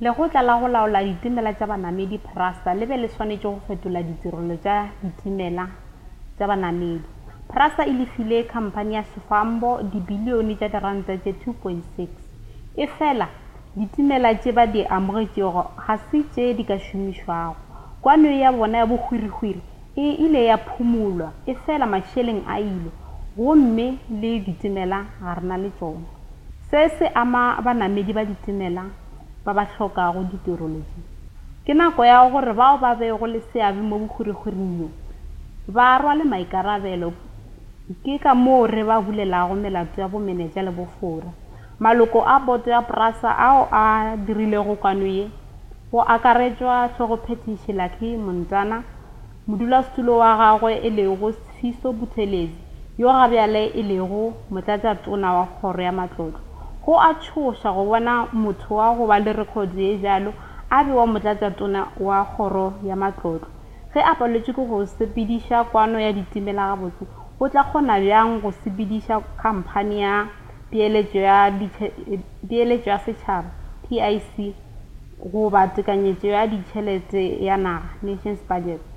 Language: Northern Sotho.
Lekgotla la go laola ditimela tša banamedi PRASA le be le swanetše go fetola ditirelo tša ditimela tša banamedi. PRASA e lefile khamphane ya Sifambo dibilione tša diranta tše 2.6. E fela, ditimela tše ba di amogetšego ga se tše di ka šomišwago. Kwano ya bona ya bohwirihwiri e ile ya phumulwa, e fela mašeleng a ile, gomme le ditimela ga rena le tšona. Se se ama banamedi ba ditimela ba ba hlokago ditirelo tše. Ke nako ya gore bao ba bego le seabe mo bohwirihwiring ba rwale maikarabelo. Ke ka moo re ba bulelago melato ya bomenetša le bofora. Maloko a boto ya PRASA ao a dirilego kwano ye go akaretšwa hlogophethiši Lucky Montana, modulasetulo wa gagwe e lego Fiso Buthelezi, yo gabjale e lego motlatšatona wa kgoro ya matlotlo. Go a tšhoša go bona motho wa go ba le rekhodi ye jalo a bewa motlatšatona wa kgoro ya matlotlo. Ge a paletšwe ke go sepediša kwano ya ditimela gabotse, o tla kgona bjang go sepediša khamphane ya peeletšo ya setšhaba PIC goba tekanyetšo ya ditšhelete ya naga Nation's Budget.